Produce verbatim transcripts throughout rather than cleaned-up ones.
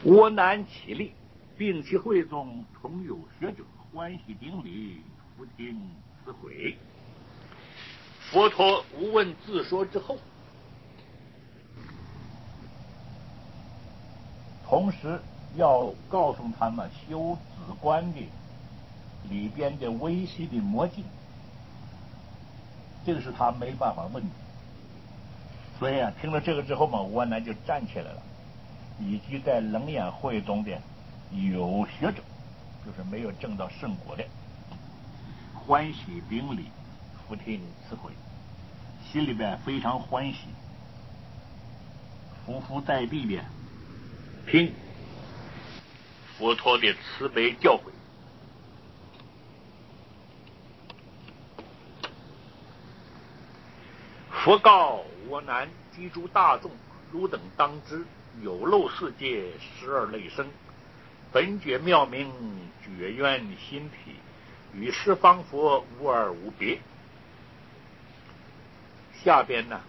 我南起立，并其会中同有学者，欢喜顶礼，复听此会。佛陀无问自说之后，同时要告诉他们修止观的里边的微细的魔境，这个是他没办法问的。所以啊，听了这个之后嘛，我南就站起来了，以及在楞严会中的有学者，就是没有证到圣果的，欢喜顶礼，复听此会，心里边非常欢喜，匍匐在地的听佛陀的慈悲教诲。佛告我南居诸大众，汝等当知，有漏世界十二类生，本觉妙明，觉渊心体，与十方佛无二无别。下边呢，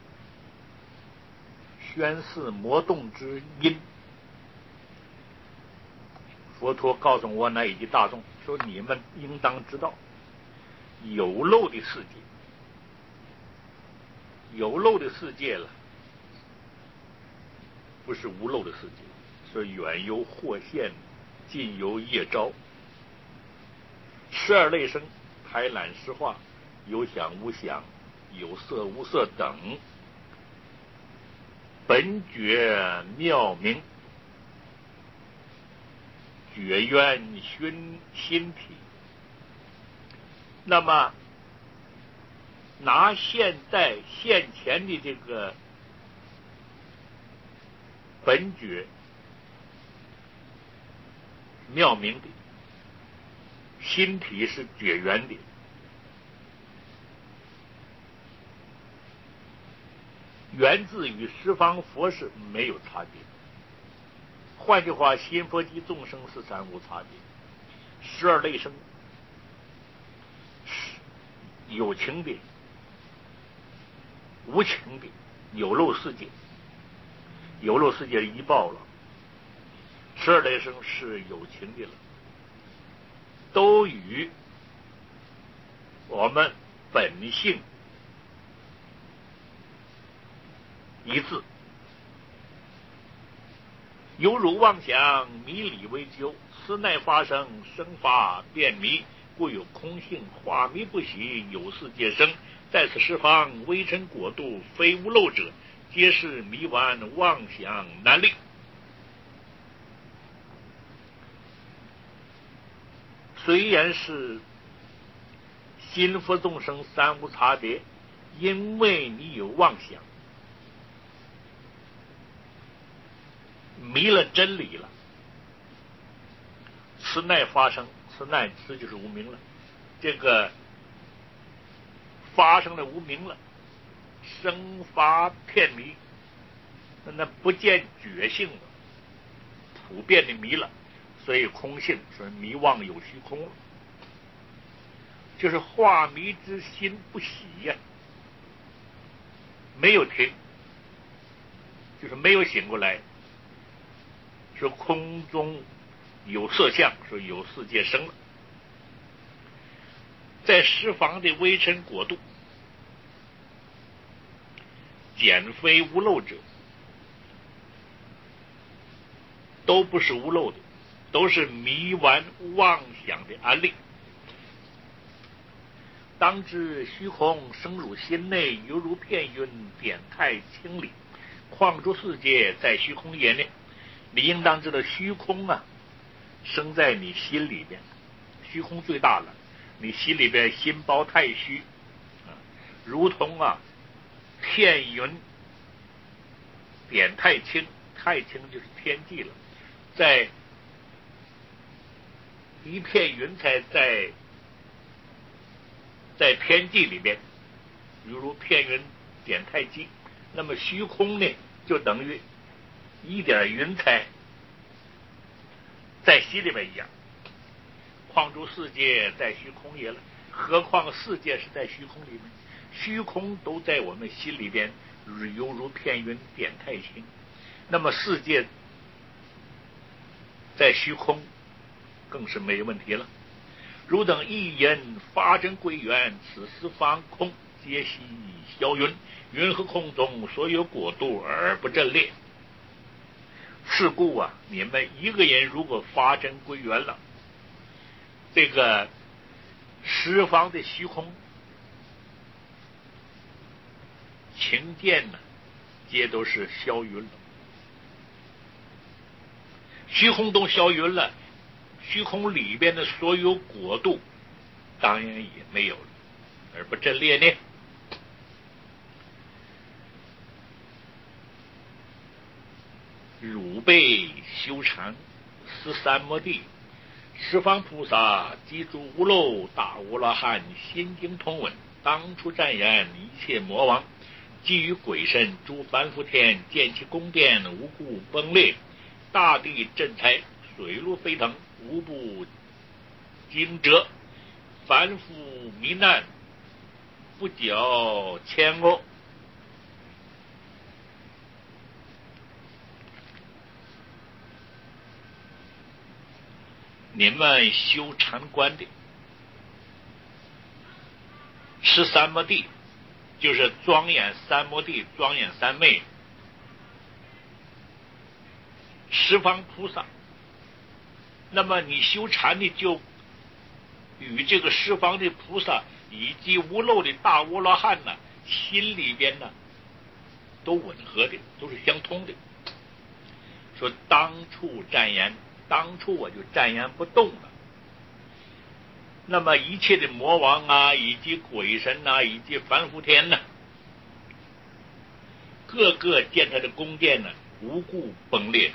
宣示魔动之因。佛陀告诉我南以及大众说，你们应当知道，有漏的世界，有漏的世界了，不是无漏的世界，是远由惑现，近由业招。十二类生，开览实化，有想无想，有色无色等，本觉妙明，觉渊熏心体。那么拿现在现前的这个本觉妙明的，心体是觉渊的，源自于十方佛是没有差别。换句话，心佛及众生是三无差别。十二类生，有情的、无情的，有漏世界，有漏世界一报了，十二类生是有情的了，都与我们本性一致。犹如妄想迷理为究，此乃发生生法变迷，故有空性化迷不喜，有世界生。在此十方微尘果度，非无漏者，皆是迷顽妄想难令。虽然是心佛众生三无差别，因为你有妄想，迷了真理了，此乃发生，此乃此就是无明了，这个发生了无明了，生发片迷，那不见觉性了，普遍的迷了，所以空性，所以迷妄有虚空了，就是化迷之心不喜呀、啊，没有停，就是没有醒过来。说空中有色相，说有世界生了，在十方的微尘国度，简非无漏者，都不是无漏的，都是迷顽妄想的安例。当知虚空生入心内，犹如片云点太清理，况诸世界在虚空也内。你应当知道，虚空啊，生在你心里边，虚空最大了，你心里边心包太虚，啊，如同啊片云点太清，太清就是天际了，在一片云彩在在天际里边，犹如片云点太极。那么虚空呢，就等于一点云彩在心里面一样。况诸世界在虚空也了，何况世界是在虚空里面，虚空都在我们心里边，犹如片云点太清。那么世界在虚空更是没问题了。汝等一言发真归元，此时方空，皆系霄云，云和空中所有国度而不阵列。是故啊，你们一个人如果发真归元了，这个十方的虚空情见呢，皆都是消云了。虚空都消云了，虚空里边的所有国度当然也没有了，而不阵列呢。汝辈修禅十三摩地，十方菩萨及诸无漏大阿罗汉心经通文，当初赞言一切魔王，基于鬼神诸凡夫天，见其宫殿无故崩裂，大地震开，水陆飞腾，无不惊蛰，凡夫糜难，不缴千恶。你们修禅观的十三摩地，就是庄严三摩地、庄严三昧，十方菩萨。那么你修禅的就与这个十方的菩萨以及无漏的大阿罗汉呢，心里边呢都吻合的，都是相通的。说当初赞言，当初我就赞言不动了。那么一切的魔王啊，以及鬼神啊，以及凡夫天呢，个个见他的宫殿呢无故崩裂。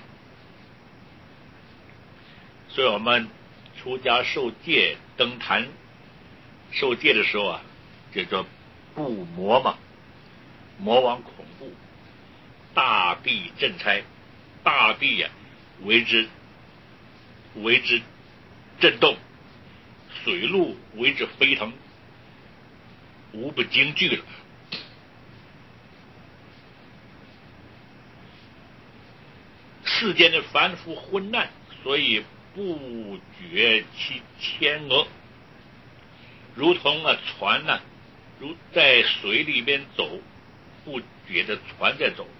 所以我们出家受戒登坛受戒的时候啊，叫做布魔嘛，魔王恐怖，大地震拆，大地呀、啊、为之为之震动，水陆为之飞腾，无不惊惧了。世间的凡夫昏难，所以不觉其牵额，如同啊船呢、啊，如在水里边走，不觉得船在走。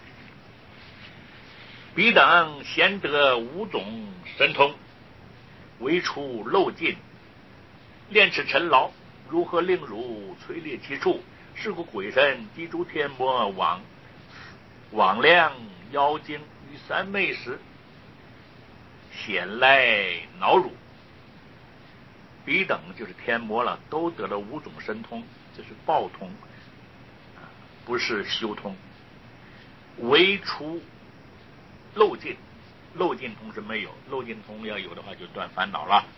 彼等贤得五种神通，为除漏尽，炼此尘劳，如何令汝垂列其处？是故鬼神及诸天魔往往量妖精于三昧时，显来恼辱。彼等就是天魔了，都得了五种神通，这是报通，不是修通。为除漏尽，漏尽通是没有，漏尽通要有的话就断烦恼了。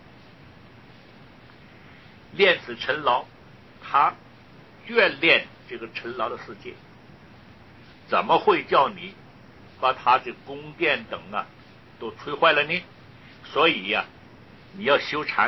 炼此尘劳，他眷恋这个尘劳的世界，怎么会叫你把他的宫殿等啊都摧坏了呢？所以呀、啊，你要修禅，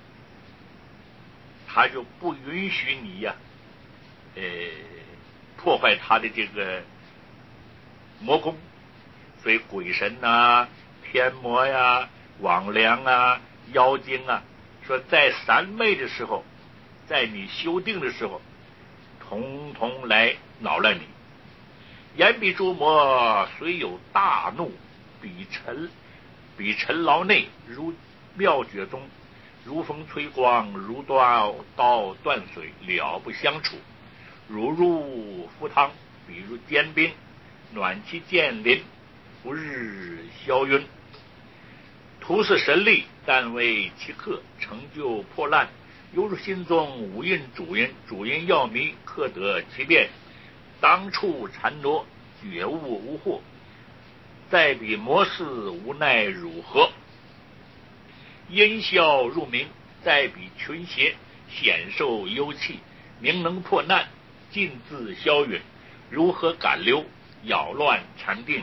他就不允许你呀、啊，呃，破坏他的这个魔宫。所以鬼神啊、天魔呀、啊、魍魉啊、妖精啊，说在三昧的时候，在你修定的时候，统统来恼乱你。言彼诸魔虽有大怒，彼尘彼尘劳内，如妙觉中，如风吹光，如刀刀断水，了不相处。如入腹汤，比如坚冰，暖气渐临，不日消晕。徒是神力，但为其客，成就破烂，犹如心中无印主因，主因要迷，克得其变。当处禅挪，觉悟无惑，在彼魔事无奈如何？因效入明，在彼群邪，显受幽气，明能破难，尽自消陨，如何赶流，扰乱禅定？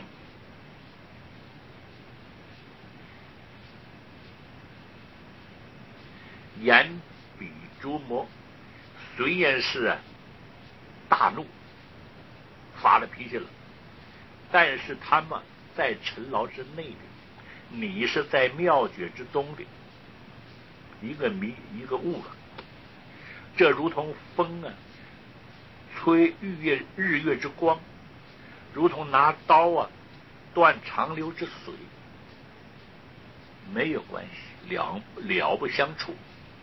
言彼诸魔虽然是、啊、大怒，发了脾气了，但是他们在尘劳之内的， 你是在妙觉之中的一个迷一个悟了。这如同风啊，吹日月日月之光，如同拿刀啊断长流之水，没有关系，了了不相处。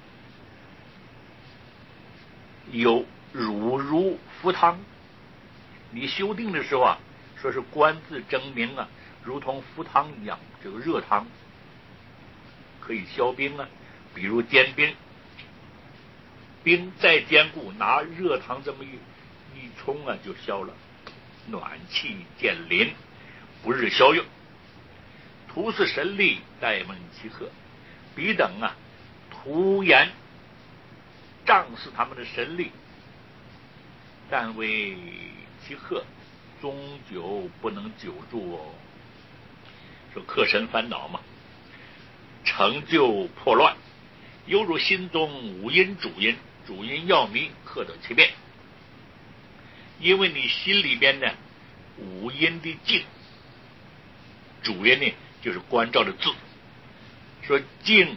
有乳如浮汤，你修订的时候啊，说是观自争明啊，如同浮汤一样，这个热汤可以消冰啊。比如坚冰，冰再坚固，拿热汤这么一一冲啊，就消了。暖气渐临，不日消用。图似神力，待问其客。彼等啊，徒言仗势他们的神力，但为其客，终究不能久住哦。说克神烦恼嘛，成就破乱，犹如心中五阴主阴，主阴要迷，克得其变。因为你心里边呢，五阴的静，主阴呢就是关照的字。说静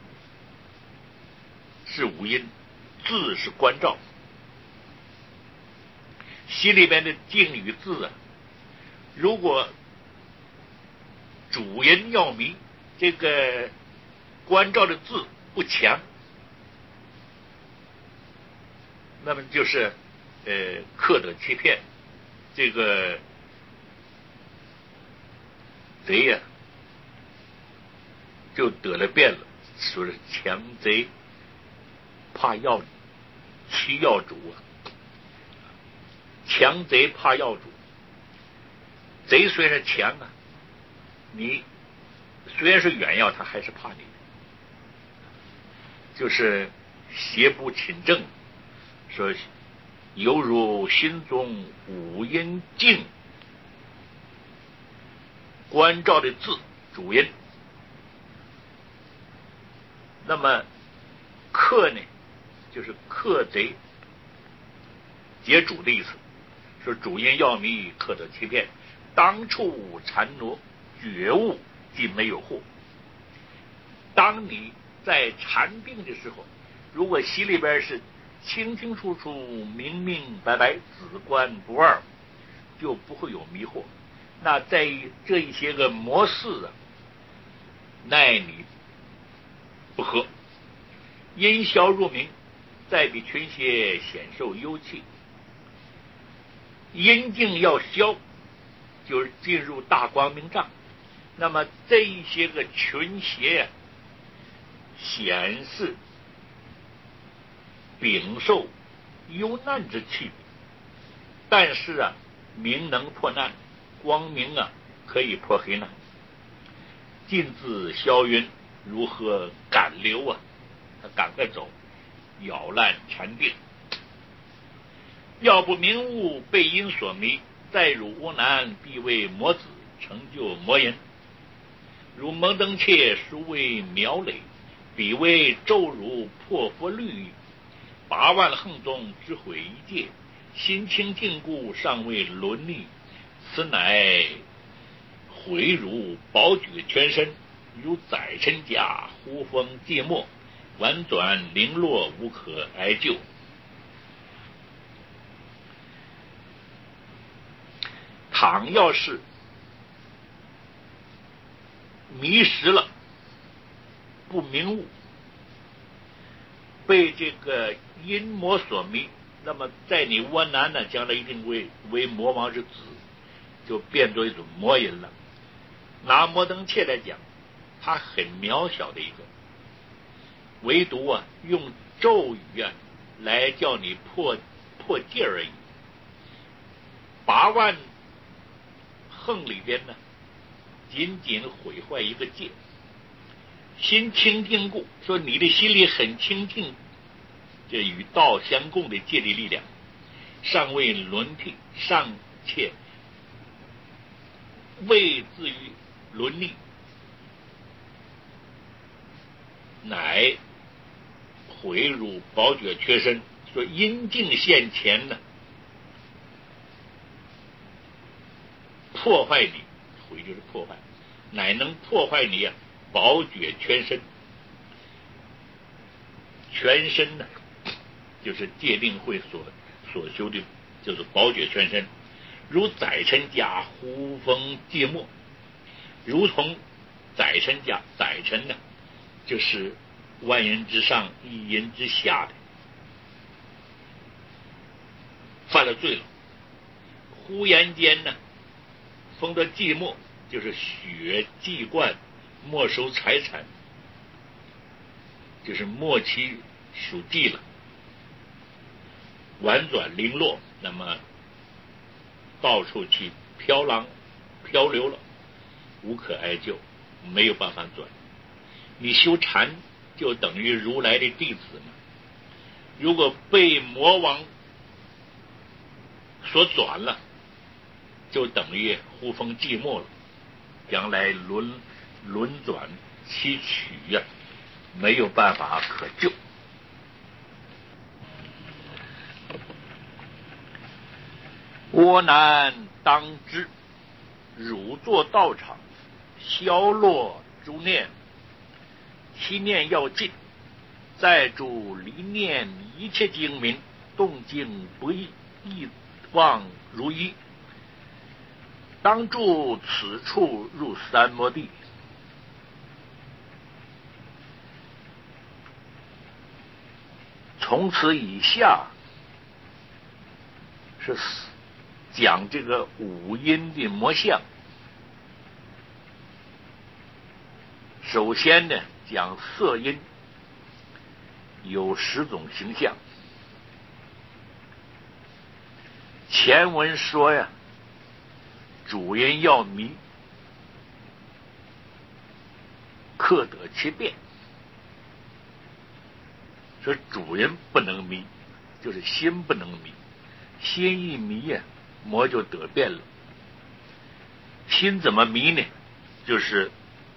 是五阴，字是关照。心里边的静与字啊，如果主阴要迷，这个关照的字不强，那么就是呃克得其骗，这个贼呀、啊、就得了便了。说是强贼怕要欺要主啊，强贼怕要主。贼虽然强啊，你虽然是远要，他还是怕你，就是邪不侵正。说犹如心中五阴静，关照的字主阴。那么克呢，就是克贼劫主的意思。说主阴要迷，克得其变，当处缠挪，觉悟既没有惑。当你在禅定的时候，如果心里边是清清楚楚、明明白白、子观不二，就不会有迷惑。那在这一些个模式啊，奈你不合。阴消入明，再比群邪显受幽气。阴静要消，就是进入大光明障。那么这一些个群邪呀、啊，显示禀受幽难之气，但是啊，明能破难，光明啊可以破黑难。尽自消云，如何赶流啊？他赶快走，咬烂禅定。要不明悟被阴所迷，再汝无难，必为魔子成就魔人。如蒙登切，殊为苗垒，彼为骤汝破佛律，八万横中之毁一界，心清净故，尚未伦理。此乃毁汝宝举全身，如宰身甲，呼风芥末，婉转零落，无可哀救。倘要是迷失了，不明悟，被这个阴魔所迷，那么在你窝囊呢，将来一定为为魔王之子，就变作一种魔人了。拿摩登切来讲，他很渺小的一个，唯独啊用咒语啊来叫你破破戒而已。八万横里边呢，仅仅毁坏一个戒。心清净故，说你的心里很清净，这与道相共的戒的力量，尚未轮替，尚且未至于伦理，乃毁汝宝觉缺身。说阴境现前呢，破坏你，毁就是破坏， 乃能破坏你啊，宝觉全身。全身呢，就是戒定慧所所修的，就是宝觉全身。如宰臣家呼风芥末，如同宰臣家，宰臣呢，就是万人之上，一人之下的，犯了罪了。忽然间呢，封得芥末，就是血祭灌，没收财产，就是末期属地了，婉转零落，那么到处去飘浪漂流了，无可哀救，没有办法转。你修禅就等于如来的弟子嘛，如果被魔王所转了，就等于呼风寂寞了，将来轮轮转七曲呀、啊，没有办法可救。我难当知，汝作道场，消落诸念，七念要尽，在诸离念一切精明，动静不异，一望如一。当住此处入三摩地。从此以下是讲这个五阴的魔相。首先呢，讲色阴有十种形象。前文说呀，主人要迷，克得其变。说主人不能迷，就是心不能迷，心一迷呀、啊，魔就得变了。心怎么迷呢？就是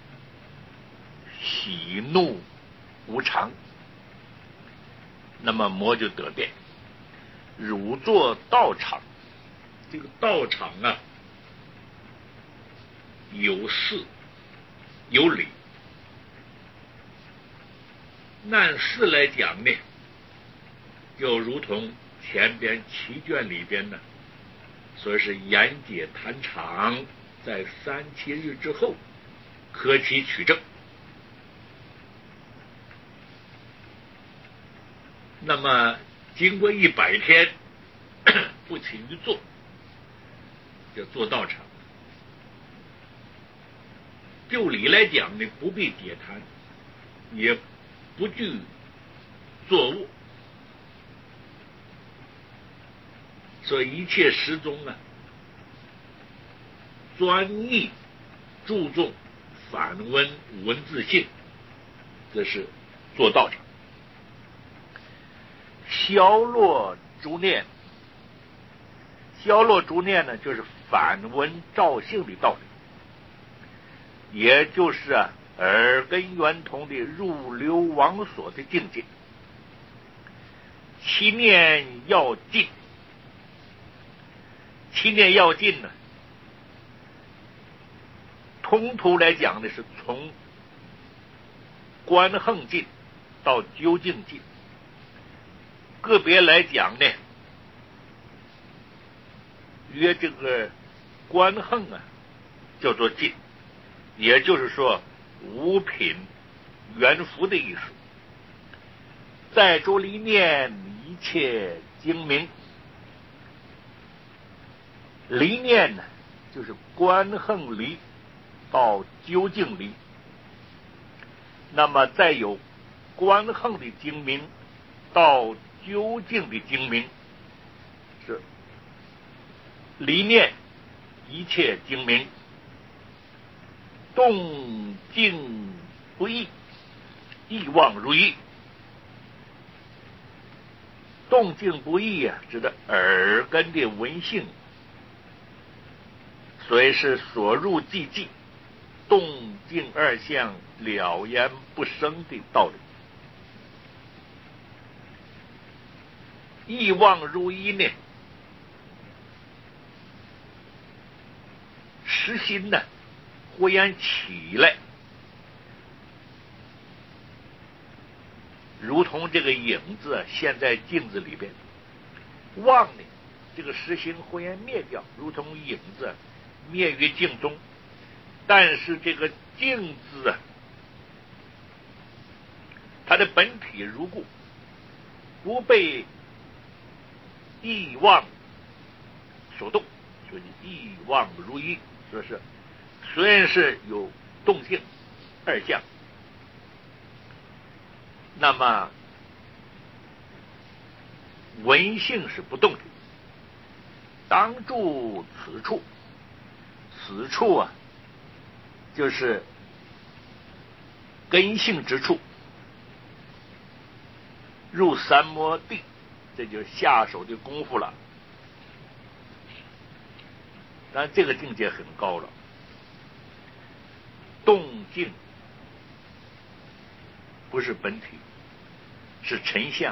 喜怒无常，那么魔就得变。汝作道场，这个道场啊，有事有理。按事来讲呢，就如同前边七卷里边呢，所以是言解谈场，在三七日之后可期取证。那么经过一百天不勤于做，就做道场。就理来讲呢，不必解谈，也不具作物，所以一切时中啊，专一注重反温文字性，这是做道场。消落诸念，消落诸念呢，就是反温照性的道理，也就是啊耳根圆通的入流王所的境界。七念要尽，七念要尽呢，通途来讲呢，是从观横尽到究竟尽。个别来讲呢，约这个观横啊叫做尽，也就是说五品圆福的意思。在诸离念一切精明，离念呢就是观横离到究竟离，那么再有观横的精明到究竟的精明，是离念一切精明，动静不异，一望如一。动静不异啊，指的耳根的闻性，所以是所入即寂，动静二相了然不生的道理。一望如一呢，实心呢忽然起来，如同这个影子现在镜子里边，妄呢，这个实心忽然灭掉，如同影子灭于镜中。但是这个镜子啊，它的本体如故，不被意妄所动，所以意妄如一，说是虽然是有动静二相，那么闻性是不动的。当住此处，此处啊，就是根性之处，入三摩地，这就是下手的功夫了。但这个境界很高了，动静不是本体，是尘相，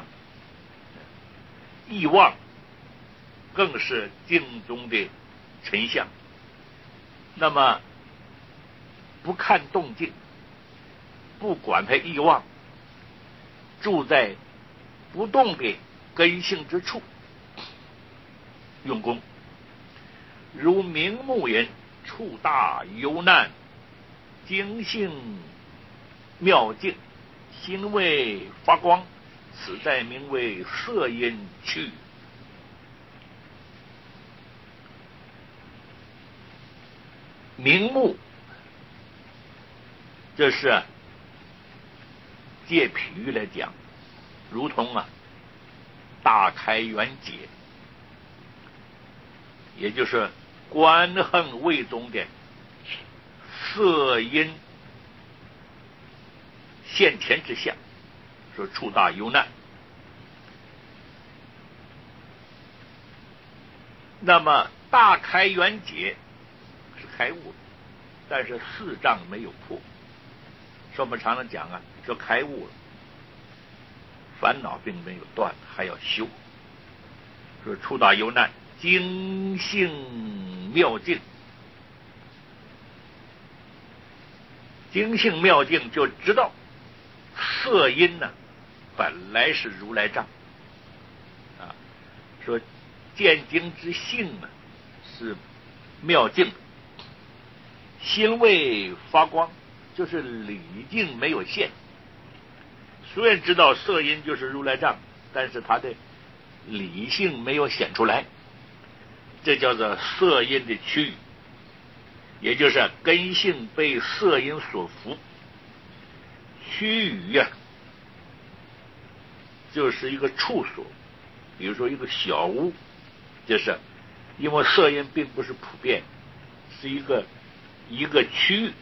意妄更是静中的尘相。那么不看动静，不管它意妄，住在不动的根性之处用功，如明目人处大忧难，精性妙境，心为发光，此在名为色阴趣。明目，这是借譬喻来讲，如同啊大开元解，也就是观衡位中的色阴现前之相，说处大忧难。那么大开元解是开悟，但是四障没有破。说我们常常讲啊，说开悟了，烦恼并没有断，还要修。说处大忧难，精性妙境，精性妙境就知道色阴呢本来是如来藏啊。说见精之性呢是妙境，心未发光，就是理境没有现。虽然知道色阴就是如来藏，但是他的理性没有显出来，这叫做色阴的趋于，也就是根性被色阴所缚。趋于啊，就是一个处所，比如说一个小屋，就是因为色阴并不是普遍，是一个一个区域。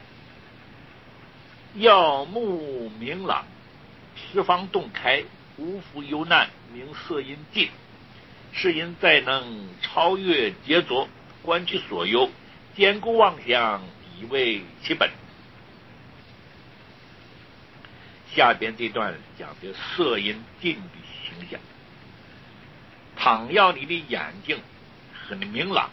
耀目明朗，十方洞开，无复忧难，名色阴尽。是因再能超越劫着，观其所由，坚固妄想，以为其本。下边这段讲的色阴尽的形象。倘要你的眼睛很明朗，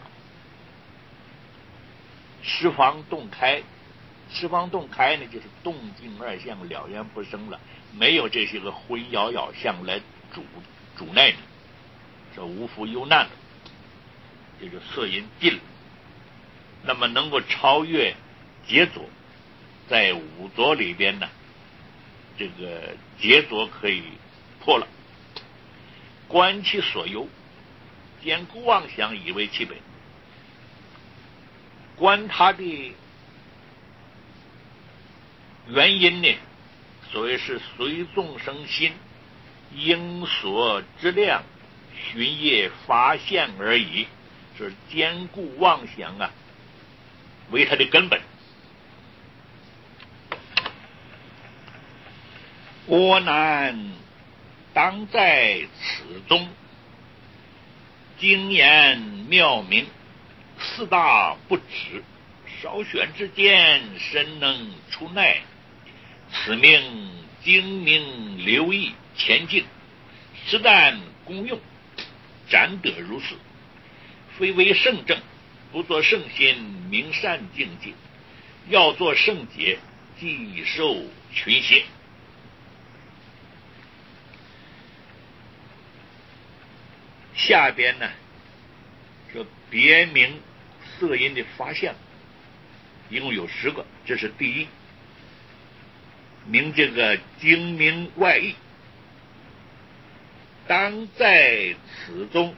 十方洞开，十方洞开呢，就是动静二相了然不生了，没有这些个昏扰扰相来阻阻碍你，这无复忧难了，这就色阴尽了。那么能够超越劫着，在五浊里边呢，这个劫着可以破了。观其所由，坚固妄想，以为其本。观他的原因呢，所谓是随众生心应所之量，寻业发现而已，是坚固妄想啊，为他的根本。我难当在此中，经言妙明，四大不止，稍选之间，深能出奈。此命精明留意前进，实但功用，展得如是。非为圣正，不作圣心，明善境界。 要做圣解，既受群邪。下边呢说别名色音的发相，一共有十个，这是第一。名这个精明外意，当在此中，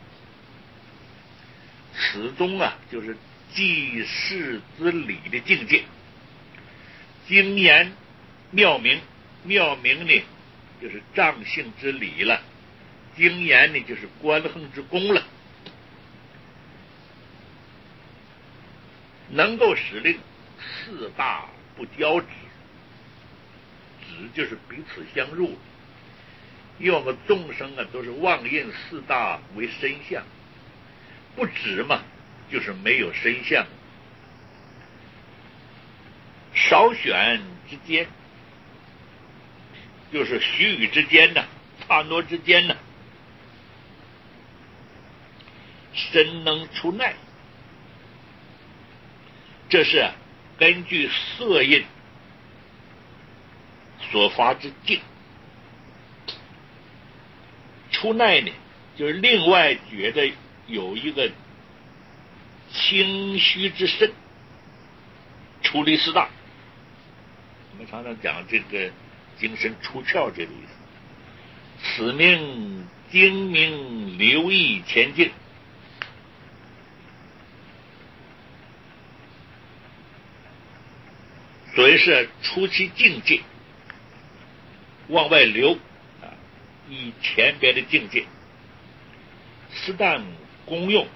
此中啊就是济世之理的境界。精言妙明，妙明呢就是丈性之理了，精言呢就是观横之功了，能够使令四大不交止，止就是彼此相入，因为我们众生啊都是妄印四大为身相，不止嘛就是没有身相。少选之间，就是须臾之间呢，刹那之间呢，身能出奈，这是根据色印所发之境。出奈呢，就是另外觉得有一个清虚之身，出离四大。我们常常讲这个精神出窍这个意思。此命精明留意前进，所谓是出其境界，往外流啊，以前边的境界，适当功用。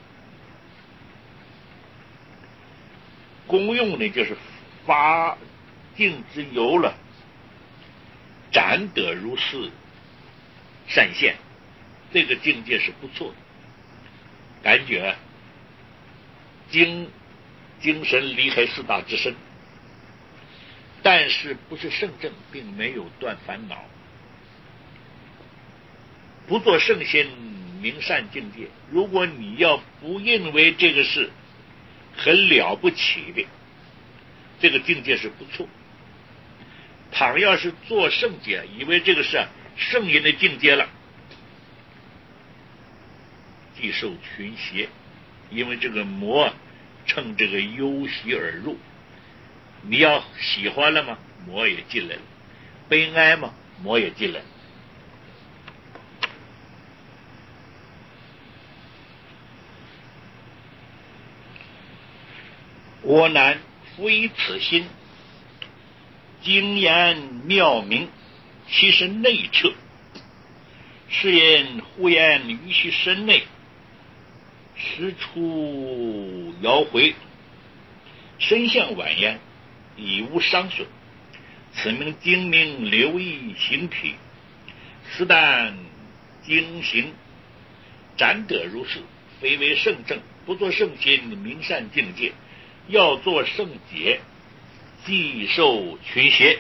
功用呢，就是发境之由了，展得如是善现，这个境界是不错的，感觉精精神离开四大之身，但是不是圣正，并没有断烦恼，不做圣心明善境界。如果你要不认为这个是很了不起的，这个境界是不错。倘要是做圣解，以为这个是圣人的境界了，既受群邪，因为这个魔趁这个忧喜而入，你要喜欢了吗？魔也进来了；悲哀吗？魔也进来了。我乃夫以此心，精言妙明，其身内彻，是因忽言于其身内，时出摇回，身相晚焉，已无伤损。此名精明留意形体，斯但精行展得如是，非为圣正，不作圣心明善境界，要做圣解，既受群邪。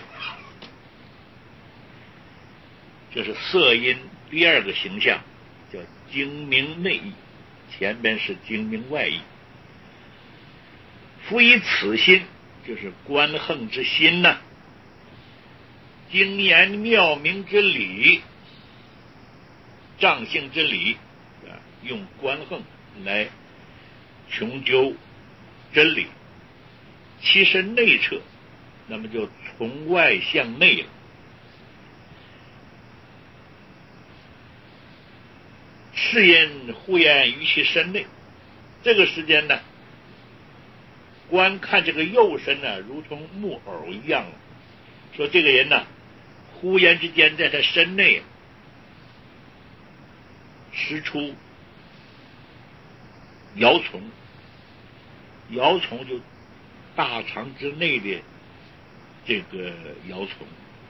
这是色音第二个形象，叫精明内意，前边是精明外意。夫以此心，就是观横之心呐、啊，精言妙明之理，丈性之理，用观横来穷究真理，其身内彻，那么就从外向内了。是因忽言于其身内，这个时间呢，观看这个右身呢，如同木偶一样，说这个人呢，忽然之间在他身内施出摇虫，摇虫就大肠之内的这个摇虫，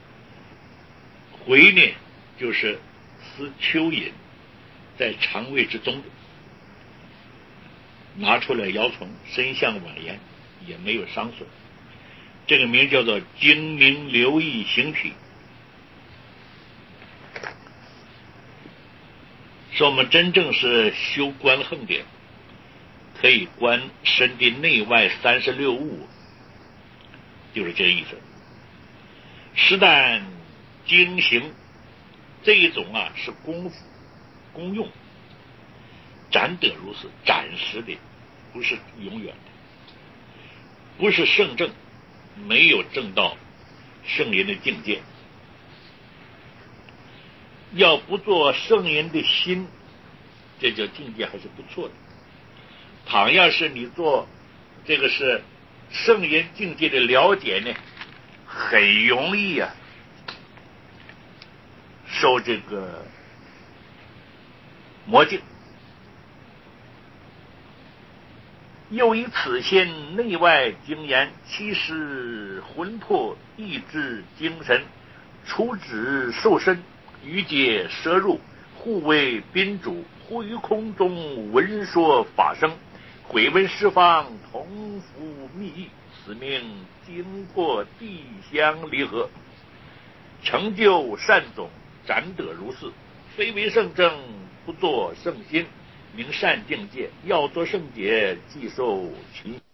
回呢就是思蚯蚓在肠胃之中，拿出来摇虫，身相晚焉，也没有伤损。这个名叫做精明留意形体。说我们真正是修观横的，可以观身的内外三十六物， 就是这个意思。实但经行这一种啊是功夫功用，暂得如是，暂时的，不是永远的，不是圣正，没有证到圣人的境界。要不做圣人的心，这叫境界还是不错的。倘要是你做这个是圣人境界的了解呢，很容易啊受这个魔境。又以此心内外精研，其实魂魄意志精神，处止受身，于界摄入，互为宾主，互于空中闻说法声，回闻十方同服密意，此名经过地相离合，成就善种，暂得如是。非为圣正，不作圣心，明善境界，要做圣解，即受其